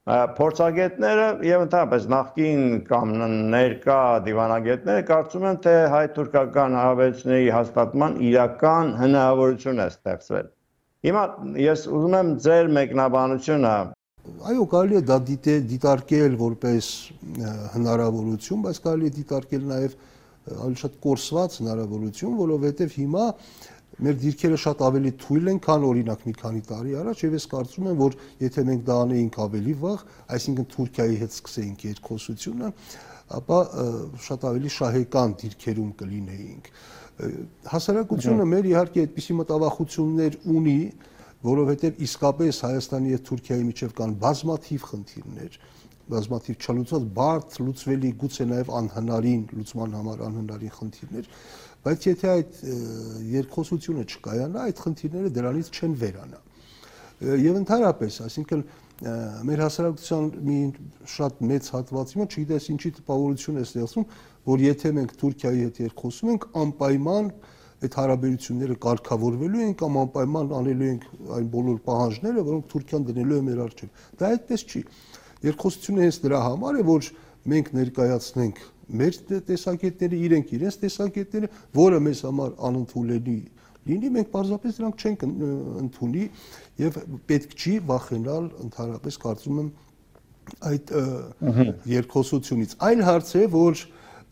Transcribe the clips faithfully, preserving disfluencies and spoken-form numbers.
Փորձագետները եւ ընդհանրապես նախկին կամ ներկա դիվանագետները կարծում են, թե հայ-թուրքական հարաբերությունների հաստատման իրական հնարավորություն է ստեղծվել։ Հիմա ես ուզում եմ ձեր մեկնաբանությունը։ Այո, կարելի է դա դիտարկել որպես հնարավորություն, բայց կարելի է դիտարկել նաև ավելի շատ կորսված հնարավորություն, որովհետև հիմա մեր դիրքերը շատ ավելի թույլ են, քան օրինակ մի քանի տարի առաջ, եւ ես կարծում եմ, որ եթե մենք դա անեինք ավելի վաղ, այսինքն Թուրքիայի հետ սկսեինք երկխոսությունը, ապա շատ ավելի շահեկան դիրքերում կլինեինք։ Հասարակությունը մեր իհարկե այդպիսի մտավախություններ ունի, որովհետև իսկապես Հայաստանի եւ Թուրքիայի միջև կան բազմաթիվ խնդիրներ, բազմաթիվ չլուծված, բարդ լուծվելի, գուցե նաև անհնարին լուծման համար անհնարին խնդիրներ, բայց եթե այդ երկխոսությունը չկայանա, այդ խնդիրները դրանից չեն վերանա։ Եվ ընդհանրապես, այսինքն մեր հասարակության մի շատ մեծ հատվածի մոտ, չգիտես ինչի տպավորություն է ստեղծում, որ եթե մենք Թուրքիայի հետ երկխոսում ենք, անպայման այդ հարաբերությունները կարգավորվելու են կամ անպայման անելու ենք այն բոլոր պահանջները, որոնք Թուրքիան դնելու է մեր առջև։ Դա այդպես չի։ Երկխոսությունը հենց դրա համար է, որ մենք ներկայացնենք մեր տեսակետները, իրենք իրենց տեսակետները, որը մեզ համար անընդունելի լինի, մենք պարզապես դրանք չենք ընդունի եւ պետք չի վախենալ ընդհանրապես կարծում եմ այդ երկխոսությունից։ Այլ հարց է, որ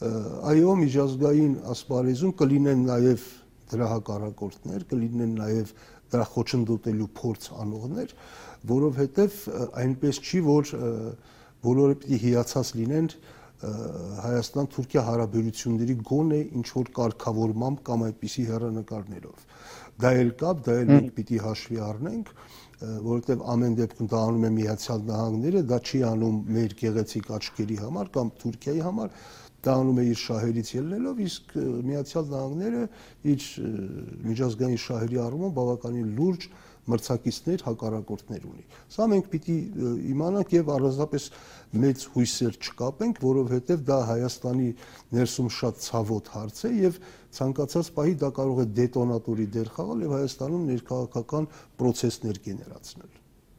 այո, միջազգային ասպարեզում կլինեն նաև դրա հակառակորդներ, կլինեն նաև դրա խոչընդոտելու փորձ անողներ, որովհետև այնպես չի, որ բոլորը պիտի հիացած լինեն Հայաստան-Թուրքիա հարաբերությունների գոնե ինչ-որ կարգավորմամբ կամ այդպիսի հեռանկարներով։ Դա էլ կա, դա էլ մենք պիտի հաշվի առնենք, որովհետև ամեն դեպքում դա անում է Միացյալ Նահանգները, դա չի անում մեր գեղեցիկ աչքերի համար կամ Թուրքիայի համար, դա անում է իր շահերից ելնելով, իսկ Միացյալ Նահանգները իր միջազգային շահերի առումով բավականին լուրջ մրցակիցներ, հակառակորդներ ունի։ Սա մենք պիտի իմանանք եւ առանձնապես մեծ հույսեր չկապենք, որովհետեւ դա Հայաստանի ներսում շատ ցավոտ հարց է եւ ցանկացած պահի դա կարող է դետոնատորի դեր խաղալ եւ Հայաստանում ներքաղաքական պրոցեսներ գեներացնել։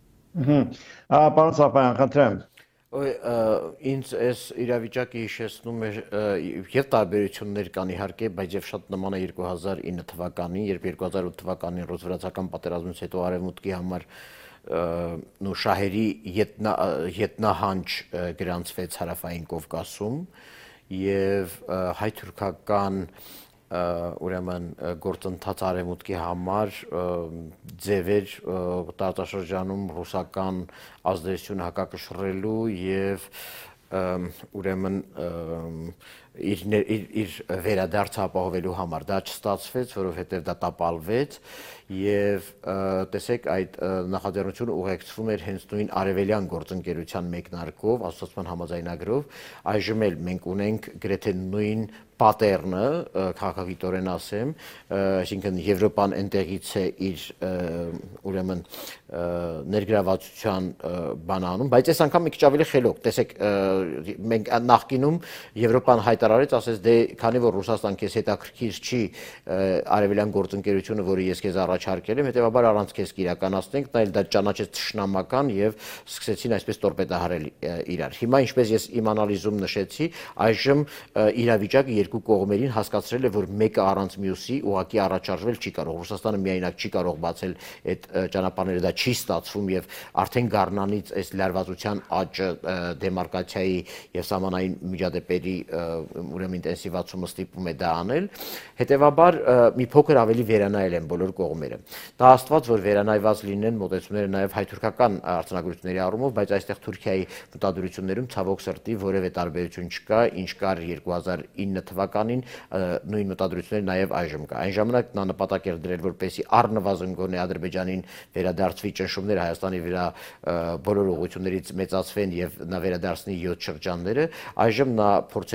Ահա, պարոն Սապայան, խնդրեմ։ Ինձ այս իրավիճակը հիշեցնում է եւ տարբերություններ կան իհարկե, բայց եւ շատ նման է երկու հազար ինը թվականին, երբ երկու հազար ութ թվականին ռուսվրացական պատերազմից հետո արևմուտքի համար նու շահերի ետնահանջ գրանցվեց Հարավային Կովկասում եւ հայ-թուրքական ուրեմն գործընթաց արևմուտքի համար ձևեր տարածաշրջանում ռուսական ազդեցություն հակակշռելու եւ ուրեմն իր իր վերադարձը ապահովելու համար դա չստացվեց, որովհետեւ դա տապալվեց եւ տեսեք այդ նախաձեռնությունը ուղեկցվում էր հենց նույն արևելյան գործընկերության մեկնարկով, ասոցիացիոն համաձայնագրով, այժմ էլ մենք ունենք գրեթե նույն պատերնը, քաղաքագիտորեն ասեմ, այսինքն Եվրոպան այնտեղից է իր ուրեմն ներգրավվածության բան անում, բայց այս անգամ մի քիչ ավելի խելոք, տեսեք, մենք նախկինում Եվրոպան հայտարարեց, ասեց դե քանի որ Ռուսաստան քեզ հետաքրքիր չի արևելյան գործընկերությունը, որը ես քեզ առաջարկել եմ, հետեւաբար առանց քեզ կիրականացնենք, նա էլ դա ճանաչեց թշնամական եւ սկսեցին այսպես տորպեդահարել իրար։ Հիմա ինչպես ես իմ անալիզում նշեցի, այժմ իրավիճակը երկու կողմերին հասկացրել է, որ մեկը առանց մյուսի ուղղակի առաջարժվել չի կարող։ Ռուսաստանը միայնակ չի կարող բացել այդ ճանապարհները, դա չի ստացվում եւ արդեն Գառնանից այս լարվածության աճը դեմարկացիայի եւ սահմանային միջադեպերի ուրեմն ինտենսիվացումը ստիպում է դա անել։ Հետևաբար մի փոքր ավելի վերանայել են բոլոր կողմերը։ Դա աստված, որ վերանայված լինեն մոտեցումները նաեւ հայ-թուրքական արձանագրությունների առումով, բայց այստեղ Թուրքիայի մտադրություններում ցավոք սրտի որևէ տարբերություն չկա, ինչ կար երկու հազար ինը թվականին, նույն մտադրությունները նաեւ այժմ կա։ Այն ժամանակ նա նպատակ էր դրել, որպեսզի առնվազն գոնե Ադրբեջանին վերադարձվի ճնշումները Հայաստանի վրա բոլոր ուղղություններից մեծացվեն եւ նա վերադարձնի յոթ շրջանները։ Այժմ նա փորձելու է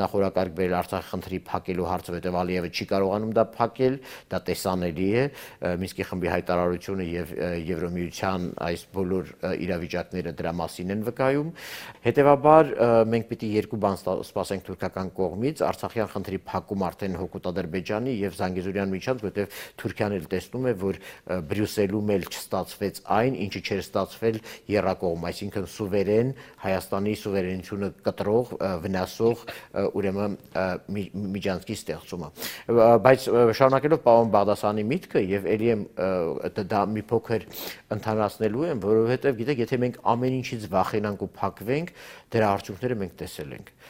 նախորակարգ բերել Արցախի խնդրի փակելու հարցը, որտեղ Ալիևը չի կարողանում դա փակել, դա տեսանելի է, Մինսկի խմբի հայտարարությունը եւ Եվրոմիության այս բոլոր իրավիճակները դրա մասին են վկայում։ Հետևաբար մենք պիտի երկու բան սպասենք թուրքական կողմից, Արցախյան խնդրի փակում արդեն հօգուտ Ադրբեջանի եւ Զանգեզուրյան միջանց, որտեղ Թուրքիան էլ տեսնում է, որ Բրյուսելում էլ չստացվեց այն, ինչը չէր ստացվել եռակողմ, այսինքն սուվերեն Հայաստանի սուվերենությունը կտրող, վնասող ուրեմն միջանցքի ստեղծումը։ Բայց շարունակելով պարոն Բաղդասարյանի միտքը եւ ելի եմ դա մի փոքր ընդհանրացնելու եմ, որովհետեւ գիտեք, եթե մենք ամեն ինչից վախենանք ու փակվենք, դրա արդյունքները մենք տեսել ենք։